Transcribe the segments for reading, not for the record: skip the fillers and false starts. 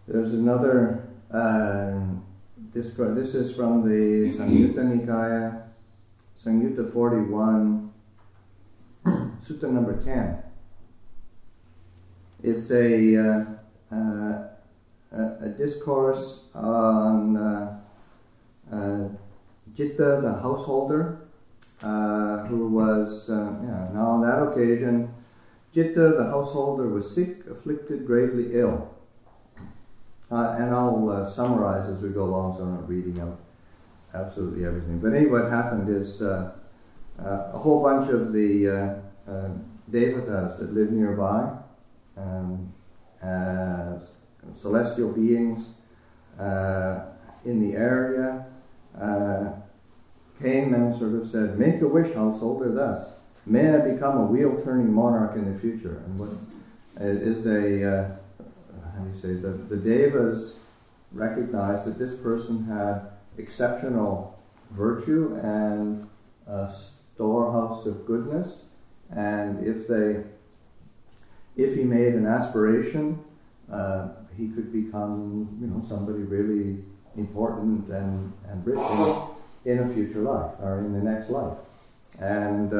There's another discourse. This is from the Samyutta Nikaya, Samyutta 41, Sutta number 10. It's a discourse on Jitta, the householder, who was, now on that occasion, Jitta, the householder, was sick, afflicted, gravely ill. And I'll summarize as we go along, so I'm not reading out absolutely everything. But anyway, what happened is a whole bunch of the devatas that live nearby, celestial beings in the area, came and sort of said, "Make a wish, householder, thus. May I become a wheel-turning monarch in the future." And what is the devas recognized that this person had exceptional virtue and a storehouse of goodness, and if he made an aspiration, he could become, somebody really important and rich in a future life or in the next life. And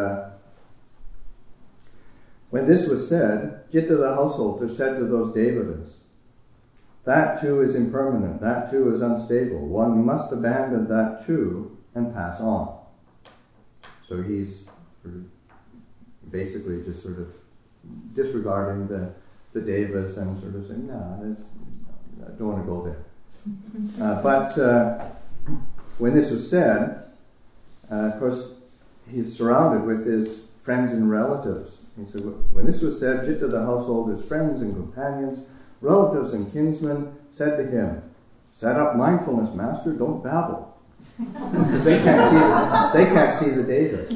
when this was said, Jitta the householder said to those devatas, "That too is impermanent, that too is unstable. One must abandon that too and pass on." So he's basically just sort of disregarding the devas and sort of saying, "No, I don't want to go there." But when this was said, of course, he's surrounded with his friends and relatives. He said, when this was said, Jitta the householder's friends and companions, relatives and kinsmen said to him, "Set up mindfulness, master, don't babble." Because they can't see the devas.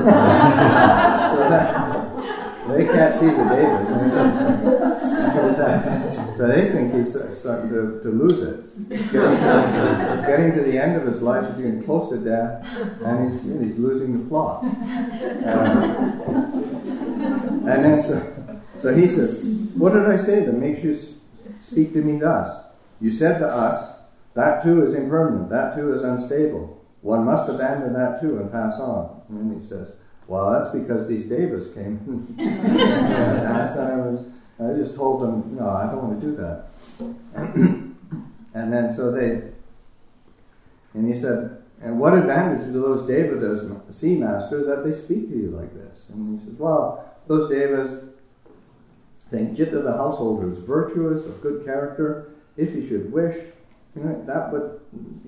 They can't see the devas. So they think he's starting to lose it. Getting to the end of his life, he's getting close to death, and he's losing the plot. And then so he says, "What did I say that makes you speak to me thus? You said to us, that too is impermanent, that too is unstable. One must abandon that too and pass on." And then he says, "Well, that's because these devas came." I just told them, "No, I don't want to do that." And then and he said, "And what advantage do those devatas see, master, that they speak to you like this?" And he says, "Well, those devas think Jitta the householder is virtuous, of good character. If he should wish, that would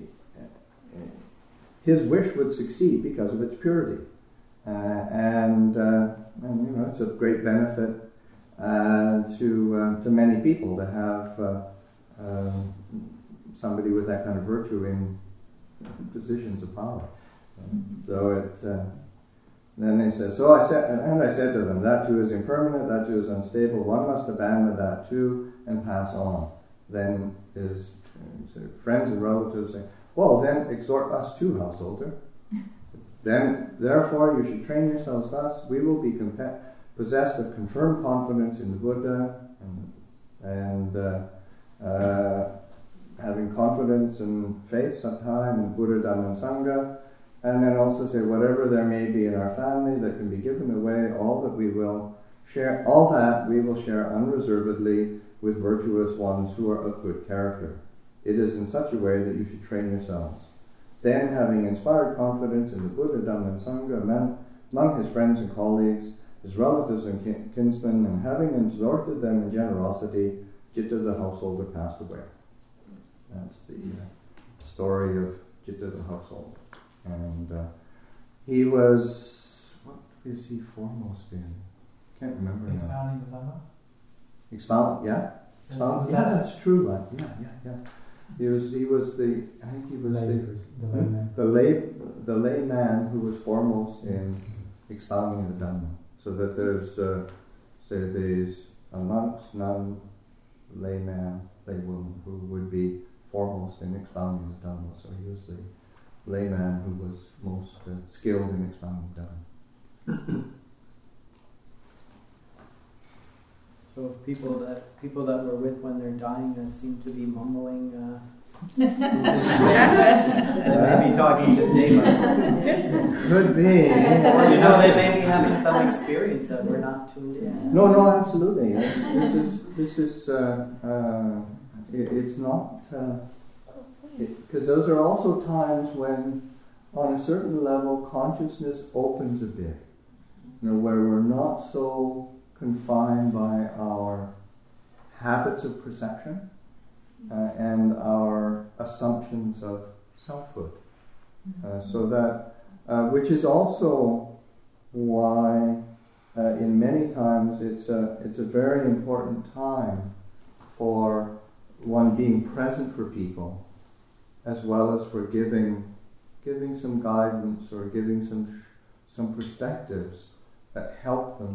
his wish would succeed because of its purity, and it's of great benefit to many people to have somebody with that kind of virtue in positions of power." Then they said, I said to them, that too is impermanent, that too is unstable. One must abandon that too and pass on. Then his friends and relatives say, "Well, then exhort us too, householder. Then, therefore, you should train yourselves thus. We will be possessed of confirmed confidence in the Buddha and having confidence and faith sometime in Buddha, Dhamma, and Sangha. And then also say, whatever there may be in our family that can be given away, all that we will share unreservedly with virtuous ones who are of good character. It is in such a way that you should train yourselves. Then, having inspired confidence in the Buddha, Dhamma, and Sangha among his friends and colleagues, his relatives and kinsmen, and having exhorted them in generosity, Jitta the householder passed away." That's the story of Jitta the householder. And he was, what is he foremost in? Can't remember now. Expounding the Dhamma? That's true. Yeah. He was the layman who was foremost in expounding the Dhamma. So that there's, there's a monk, nun, layman, laywoman who would be foremost in expounding the Dhamma. So he was the layman who was most skilled in expounding Dhamma. So if people that we're with when they're dying seem to be mumbling, they may be talking to demons. Could be. Or, they may be having some experience that we're not tuned in. No, absolutely. It's not, because those are also times when, on a certain level, consciousness opens a bit. Where we're not so confined by our habits of perception and our assumptions of selfhood. So that, which is also why in many times it's a very important time for one being present for people, as well as for giving some guidance or giving some perspectives that help them